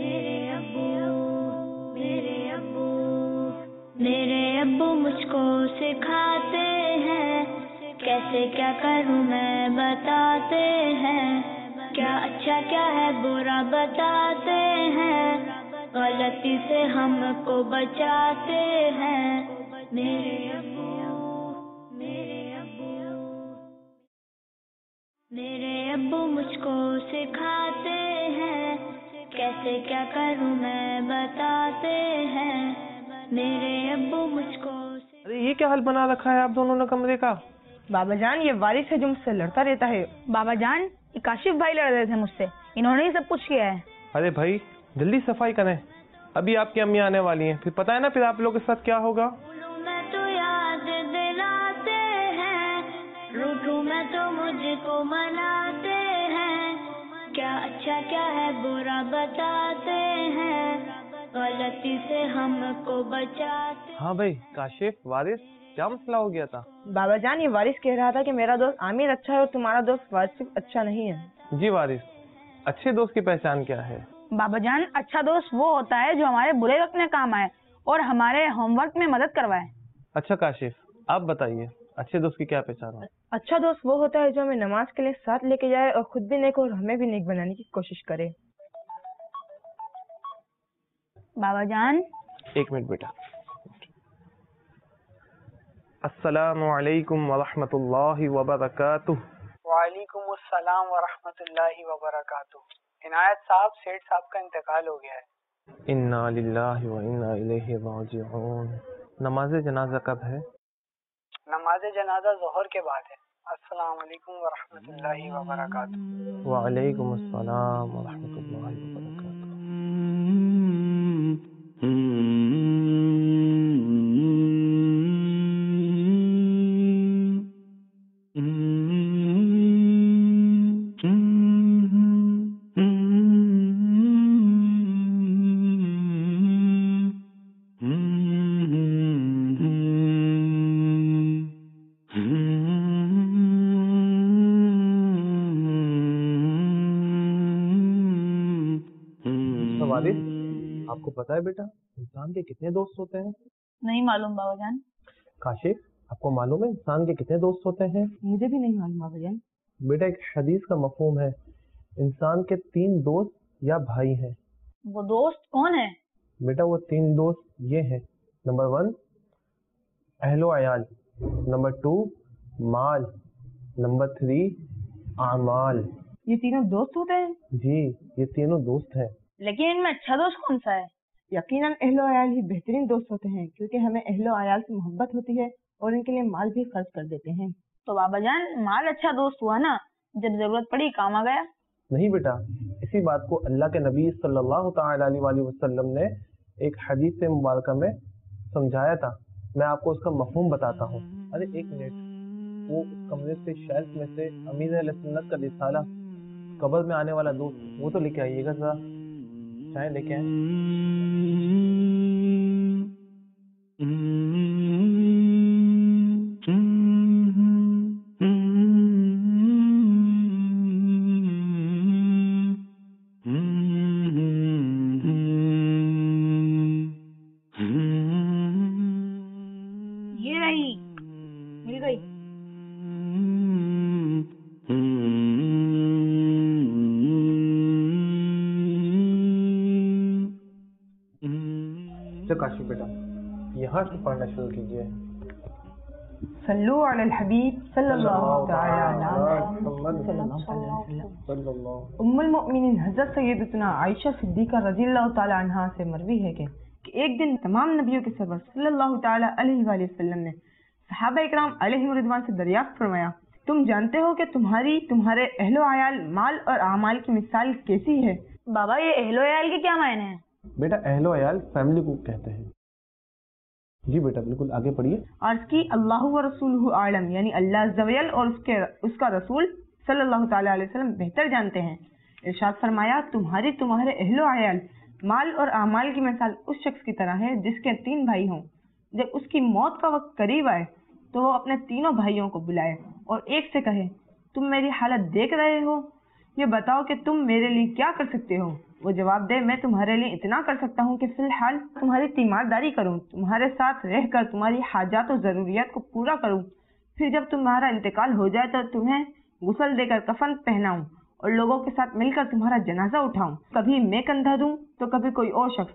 میرے ابو مجھ کو سکھاتے ہیں، کیسے کیا کروں میں بتاتے ہیں، کیا اچھا کیا ہے برا بتاتے ہیں، غلطی سے ہم کو بچاتے ہیں۔ میرے ابو مجھ کو سکھاتے ہیں، کیسے کیا کروں میں بتاتے ہیں، میرے ابو مجھ کو۔ ارے یہ کیا حال بنا رکھا ہے آپ دونوں نے کمرے کا؟ بابا جان یہ وارث ہے جو مجھ سے لڑتا رہتا ہے۔ بابا جان یہ کاشف بھائی لڑ رہے تھے مجھ سے، انہوں نے ہی سب کچھ کیا ہے۔ ارے بھائی جلدی صفائی کریں، ابھی آپ کی امی آنے والی ہیں، پھر پتہ ہے نا پھر آپ لوگوں کے ساتھ کیا ہوگا۔ میں تو یاد دلاتے ہیں، روٹھوں میں تو مجھ کو مناتے ہیں، کیا اچھا کیا ہے برا بتاتے ہیں، غلطی سے ہم کو بچاتے۔ ہاں بھائی کاشف، وارث، کیا مسئلہ ہو گیا تھا؟ بابا جان یہ وارث کہہ رہا تھا کہ میرا دوست عامر اچھا ہے اور تمہارا دوست واصف اچھا نہیں ہے۔ جی وارث، اچھے دوست کی پہچان کیا ہے؟ بابا جان اچھا دوست وہ ہوتا ہے جو ہمارے برے وقت میں کام آئے اور ہمارے ہوم ورک میں مدد کروائے۔ اچھا کاشف آپ بتائیے اچھے دوست کی کیا پہچان ہے؟ اچھا دوست وہ ہوتا ہے جو ہمیں نماز کے لیے ساتھ لے کے جائے اور خود بھی نیک اور ہمیں بھی نیک بنانے کی کوشش کرے۔ بابا جان ایک منٹ بیٹا۔ السلام علیکم ورحمۃ اللہ وبرکاتہ۔ وعلیکم السلام ورحمۃ اللہ وبرکاتہ۔ عنایت صاحب، سیٹھ صاحب کا انتقال ہو گیا ہے۔ انا للہ و انا الیہ راجعون۔ نماز جنازہ کب ہے؟ نماز جنازہ ظہر کے بعد ہے۔ السلام علیکم ورحمۃ اللہ وبرکاتہ۔ وعلیکم السلام ورحمۃ اللہ وبرکاتہ۔ آپ کو پتا ہے بیٹا انسان کے کتنے دوست ہوتے ہیں؟ نہیں معلوم بابا جان۔ کاشف آپ کو معلوم ہے انسان کے کتنے دوست ہوتے ہیں؟ مجھے بھی نہیں معلوم بابا جان۔ بیٹا ایک حدیث کا مفہوم ہے، انسان کے 3 دوست یا بھائی ہیں۔ وہ دوست کون ہے؟ بیٹا وہ 3 دوست یہ ہیں، نمبر 1 اہل و عیال، نمبر 2 مال، نمبر 3 اعمال۔ یہ تینوں دوست ہوتے ہیں؟ جی یہ تینوں دوست ہیں۔ لیکن ان میں اچھا دوست کون سا ہے؟ یقیناً اہل و عیال ہی بہترین دوست ہوتے ہیں، کیونکہ ہمیں اہل و عیال سے محبت ہوتی ہے اور ان کے لیے مال بھی خرچ کر دیتے ہیں۔ تو بابا جان مال اچھا دوست ہوا نا، جب ضرورت پڑی کام آ گیا۔ نہیں بیٹا، اسی بات کو اللہ کے نبی صلی اللہ تعالی علیہ وسلم نے ایک حدیث مبارکہ میں سمجھایا تھا، میں آپ کو اس کا مفہوم بتاتا ہوں۔ ارے ایک منٹ، وہ اس کمرے سے شیلف میں سے امیر اہل سنت کا رسالہ قبر میں آنے والا دوست وہ تو لے کے آئیے گا ذرا، چائے لے کے آئیں۔ یہ رہی، مل گئی۔ کاشف بیٹا یہاں سے پڑھنا شروع کیجیے۔ صلو علی الحبیب صلی اللہ تعالی علیہ وسلم۔ ام المؤمنین حضرت سیدتنا عائشہ صدیقہ رضی اللہ تعالی عنہا سے مروی ہے کہ ایک دن تمام نبیوں کے سرور صلی اللہ تعالی علیہ وآلہ وسلم نے صحابہ اکرام علیہ رضوان سے دریافت فرمایا، تم جانتے ہو کہ تمہارے اہل و عیال مال اور اعمال کی مثال کیسی ہے؟ بابا یہ اہل و عیال کے کیا معنی ہیں؟ بیٹا اہل و عیال فیملی کو کہتے ہیں۔ جی بیٹا بالکل آگے پڑھیے۔ عرض کی اللہ و رسولہ اعلم، یعنی اللہ عز و جل اور اس کا رسول صلی اللہ تعالی علیہ وسلم بہتر جانتے ہیں۔ ارشاد فرمایا، تمہارے اہل و عیال مال اور اعمال کی مثال اس شخص کی طرح ہے جس کے 3 بھائی ہوں، جب اس کی موت کا وقت قریب آئے تو وہ اپنے تینوں بھائیوں کو بلائے اور ایک سے کہے، تم میری حالت دیکھ رہے ہو، یہ بتاؤ کہ تم میرے لیے کیا کر سکتے ہو؟ وہ جواب دے میں تمہارے لیے اتنا کر سکتا ہوں کہ فی الحال تمہاری تیمارداری کروں، تمہارے ساتھ رہ کر تمہاری حاجات و ضروریات کو پورا کروں، پھر جب تمہارا انتقال ہو جائے تو تمہیں غسل دے کر کفن پہناؤں اور لوگوں کے ساتھ مل کر تمہارا جنازہ اٹھاؤں، کبھی میں کندھا دوں تو کبھی کوئی اور شخص،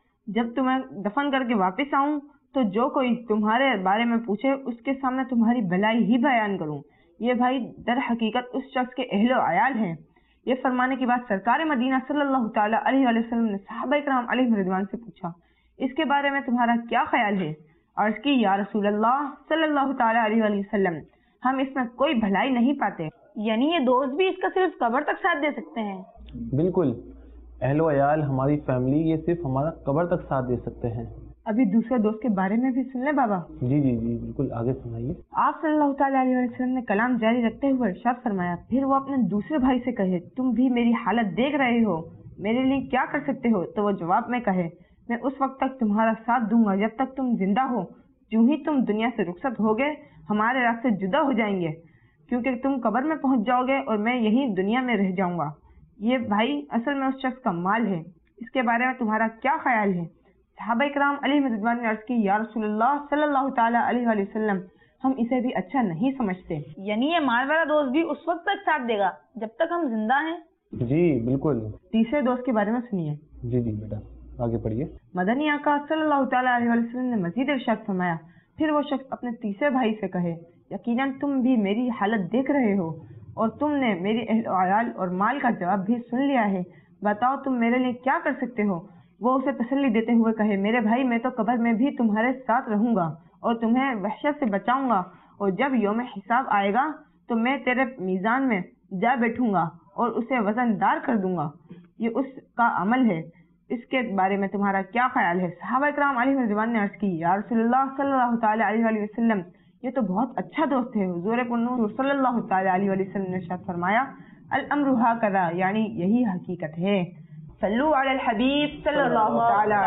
جب تمہیں دفن کر کے واپس آؤں تو جو کوئی تمہارے بارے میں پوچھے اس کے سامنے تمہاری بھلائی ہی بیان کروں۔ یہ بھائی در حقیقت اس شخص کے اہل و عیال ہیں۔ یہ فرمانے کے بعد سرکار مدینہ صلی اللہ تعالیٰ علیہ وآلہ وسلم نے صحابہ کرام علیہم رضوان سے پوچھا اس کے بارے میں تمہارا کیا خیال ہے؟ عرض کی یا رسول اللہ صلی اللہ تعالیٰ علیہ وآلہ وسلم ہم اس میں کوئی بھلائی نہیں پاتے۔ یعنی یہ دوست بھی اس کا صرف قبر تک ساتھ دے سکتے ہیں؟ بالکل، اہل و عیال ہماری فیملی یہ صرف ہمارا قبر تک ساتھ دے سکتے ہیں۔ ابھی دوسرے دوست کے بارے میں بھی سن لیں بابا۔ جی جی جی بالکل، آگے سنائیے۔ آپ صلی اللہ تعالیٰ علیہ وسلم نے کلام جاری رکھتے ہوئے ارشاد فرمایا پھر وہ اپنے دوسرے بھائی سے کہے تم بھی میری حالت دیکھ رہے ہو، میرے لیے کیا کر سکتے ہو؟ تو وہ جواب میں کہے میں اس وقت تک تمہارا ساتھ دوں گا جب تک تم زندہ ہو، جو ہی تم دنیا سے رخصت ہوگے ہمارے راستے جدا ہو جائیں گے، کیونکہ تم قبر میں پہنچ جاؤ گے اور میں یہی دنیا میں رہ جاؤں گا۔ یہ بھائی اصل میں اس شخص کا مال ہے، اس کے بارے میں تمہارا کیا خیال ہے؟ صحابہ کرام علیہ رضوان نے عرض کی یا رسول اللہ صلی اللہ تعالیٰ علیہ وآلہ وسلم ہم اسے بھی اچھا نہیں سمجھتے۔ یعنی یہ مال والا دوست بھی اس وقت تک ساتھ دے گا جب تک ہم زندہ ہیں؟ جی بالکل۔ تیسرے دوست کے بارے میں سنیے۔ جی جی بیٹا آگے پڑھیے۔ مدنی آقا صلی اللہ تعالیٰ علیہ وآلہ وسلم نے مزید ارشاد فرمایا پھر وہ شخص اپنے تیسرے بھائی سے کہے یقیناً تم بھی میری حالت دیکھ رہے ہو اور تم نے میری اہل و عیال اور مال کا جواب بھی سن لیا ہے، بتاؤ تم میرے لیے کیا کر سکتے ہو؟ وہ اسے تسلی دیتے ہوئے کہے میرے بھائی میں تو قبر میں بھی تمہارے ساتھ رہوں گا اور تمہیں وحشت سے بچاؤں گا، اور جب یوم حساب آئے گا تو میں تیرے میزان میں جا بیٹھوں گا اور اسے وزن دار کر دوں گا، یہ اس کا عمل ہے، اس کے بارے میں تمہارا کیا خیال ہے؟ صحابہ کرام علیہ رضوان نے عرض کی یا رسول اللہ صلی اللہ تعالیٰ علیہ وآلہ وسلم یہ تو بہت اچھا دوست ہے۔ حضور پرنور صلی اللہ تعالیٰ علیہ وآلہ وسلم نے ارشاد فرمایا الامر ھکذا یعنی یہی حقیقت ہے۔ صلو علی الحبیب صلی اللہ تعالیٰ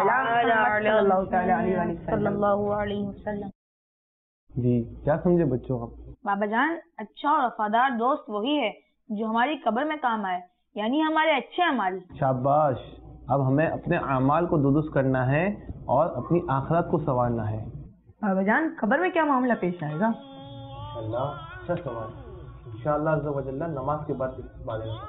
علیہ وسلم۔ جی کیا سمجھے بچوں آپ؟ بابا جان اچھا اور وفادار دوست وہی ہے جو ہماری قبر میں کام آئے، یعنی ہمارے اچھے اعمال۔ شاباش، اب ہمیں اپنے اعمال کو درست کرنا ہے اور اپنی آخرت کو سنوارنا ہے۔ بابا جان قبر میں کیا معاملہ پیش آئے گا؟ انشاءاللہ اچھا سوال، انشاءاللہ عز و جل نماز کے بعد اس بارے میں۔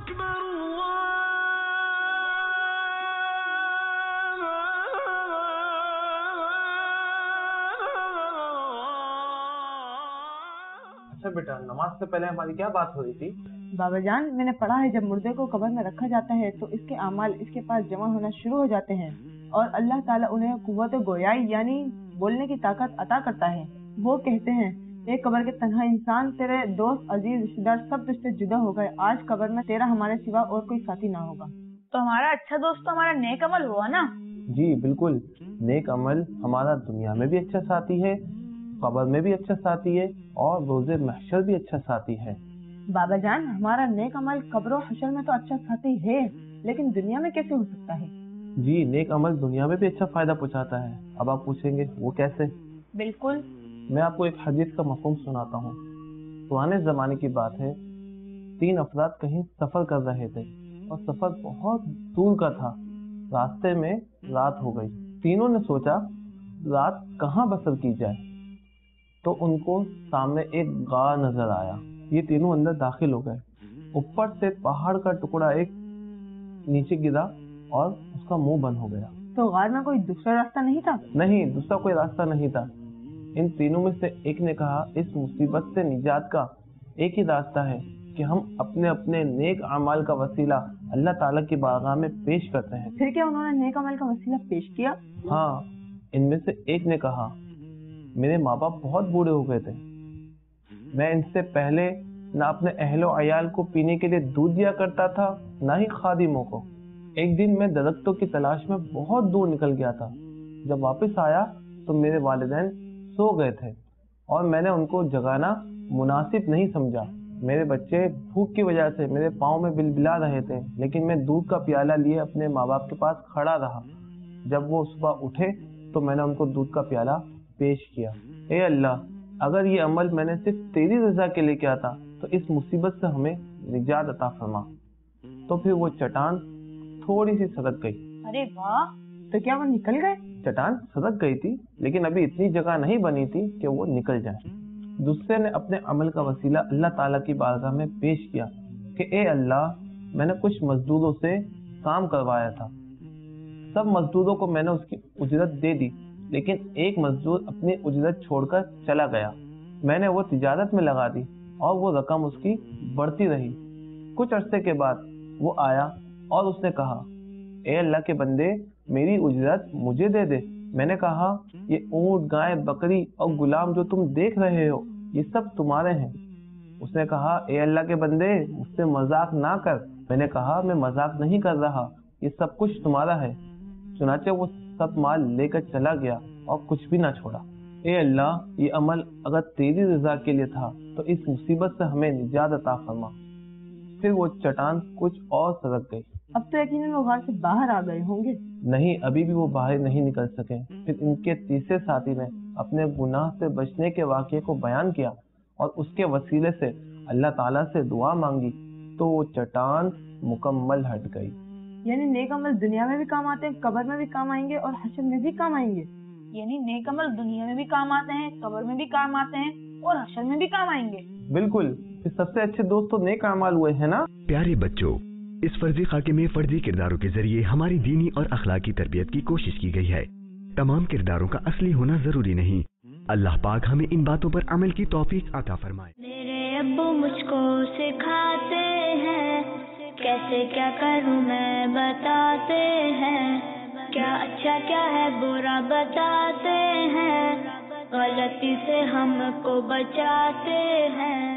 اچھا بیٹا، نماز سے پہلے ہماری کیا بات ہو رہی تھی؟ بابا جان میں نے پڑھا ہے جب مردے کو قبر میں رکھا جاتا ہے تو اس کے اعمال اس کے پاس جمع ہونا شروع ہو جاتے ہیں اور اللہ تعالیٰ انہیں قوت گویائی یعنی بولنے کی طاقت عطا کرتا ہے۔ وہ کہتے ہیں اے قبر کے تنہا انسان، تیرے دوست عزیز رشتہ دار سب تجھ سے جدا ہو گئے، آج قبر میں تیرا ہمارے سوا اور کوئی ساتھی نہ ہوگا۔ تو ہمارا اچھا دوست تو ہمارا نیک عمل ہوا نا؟ جی بالکل، نیک عمل ہمارا دنیا میں بھی اچھا ساتھی ہے، قبر میں بھی اچھا ساتھی ہے اور روز محشر بھی اچھا ساتھی ہے۔ بابا جان ہمارا نیک عمل قبر و حشر میں تو اچھا ساتھی ہے، لیکن دنیا میں کیسے ہو سکتا ہے؟ جی نیک عمل دنیا میں بھی اچھا فائدہ پہنچاتا ہے۔ اب آپ پوچھیں گے وہ کیسے؟ بالکل، میں آپ کو ایک حدیث کا مفہوم سناتا ہوں۔ پرانے زمانے کی بات ہے، 3 افراد کہیں سفر کر رہے تھے اور سفر بہت دور کا تھا، راستے میں رات ہو گئی۔ تینوں نے سوچا رات کہاں بسر کی جائے، تو ان کو سامنے ایک غار نظر آیا۔ یہ تینوں اندر داخل ہو گئے، اوپر سے پہاڑ کا ٹکڑا ایک نیچے گرا اور اس کا منہ بند ہو گیا۔ تو غار میں کوئی دوسرا راستہ نہیں تھا؟ نہیں، دوسرا کوئی راستہ نہیں تھا۔ ان تینوں میں سے ایک نے کہا اس مصیبت سے نجات کا ایک ہی راستہ ہے کہ ہم اپنے اپنے نیک اعمال کا وسیلہ اللہ تعالیٰ کی بارگاہ میں پیش کرتے ہیں۔ پھر کیا انہوں نے نیک عمل کا وسیلہ پیش کیا؟ ہاں، ان میں سے ایک نے کہا میرے ماں باپ بہت بوڑھے ہو گئے تھے، میں ان سے پہلے نہ اپنے اہل و عیال کو پینے کے لیے دودھ دیا کرتا تھا نہ ہی خادموں کو۔ ایک دن میں درختوں کی تلاش میں بہت دور نکل گیا تھا، جب واپس آیا تو میرے والدین سو گئے تھے اور میں نے ان کو جگانا مناسب نہیں سمجھا۔ میرے بچے بھوک کی وجہ سے میرے پاؤں میں بلبلا رہے تھے، لیکن میں دودھ کا پیالہ لیے اپنے ماں باپ کے پاس کھڑا رہا۔ جب وہ صبح اٹھے تو میں نے ان کو دودھ کا پیالہ پیش کیا۔ اے اللہ، اگر یہ عمل میں نے صرف تیری رضا کے لیے کیا تھا تو اس مصیبت سے ہمیں نجات عطا فرما۔ تو پھر وہ چٹان थोड़ी सी सदक गई। अरे वाह, तो क्या वो निकल गए? चट्टान सदक गई थी, लेकिन अभी इतनी जगह नहीं बनी थी कि वो निकल जाए। दूसरे ने अपने अमल का वसीला अल्लाह ताला की बारगाह में पेश किया कि ए अल्लाह, मैंने कुछ मजदूरों से काम करवाया था, सब मजदूरों को मैंने उसकी उजरत दे दी, लेकिन एक मजदूर अपनी उजरत छोड़कर चला गया। मैंने वो तिजारत में लगा दी और वो रकम उसकी बढ़ती रही। कुछ अरसे के बाद वो आया और उसने कहा, ए अल्लाह के बंदे, मेरी उजरत मुझे दे दे। मैंने कहा, ये ऊंट, गाय, बकरी और गुलाम जो तुम देख रहे हो, ये सब तुम्हारे हैं। उसने कहा, ए अल्लाह के बंदे, मुझसे मजाक ना कर। मैंने कहा, मैं मजाक नहीं कर रहा, ये सब कुछ तुम्हारा है। चुनाचे वो सब माल लेकर चला गया और कुछ भी ना छोड़ा। ए अल्लाह, ये अमल अगर तेरी रजा के लिए था तो इस मुसीबत से हमें निजात अता फरमा। फिर वो चट्टान कुछ और सरक गई। अब तो यकीनन वो घर से बाहर आ गए होंगे। नहीं, अभी भी वो बाहर नहीं निकल सके। फिर इनके तीसरे साथी ने अपने गुनाह से बचने के वाक़े को बयान किया और उसके वसीले से अल्लाह ताला से दुआ मांगी, तो वो चट्टान मुकम्मल हट गई। यानी नेक अमल दुनिया में भी काम आते हैं, कब्र में भी काम आएंगे और हश्र में भी काम आएंगे। यानी नेक अमल दुनिया में भी काम आते हैं, कब्र में भी काम आते हैं और हश्र में भी काम आएंगे। बिल्कुल। फिर सबसे अच्छे दोस्त तो नेक अमाल हुए हैं ना। प्यारे बच्चों, इस फर्जी खाके में फर्जी किरदारों के जरिए हमारी दीनी और अखलाकी तरबियत की कोशिश की गई है। तमाम किरदारों का असली होना जरूरी नहीं। अल्लाह पाक हमें इन बातों पर अमल की तौफीक अता फरमाए। मेरे अब्बू मुझको सिखाते हैं, कैसे क्या करूं मैं बताते हैं, क्या अच्छा क्या है बुरा बताते हैं, गलती से हमको बचाते हैं।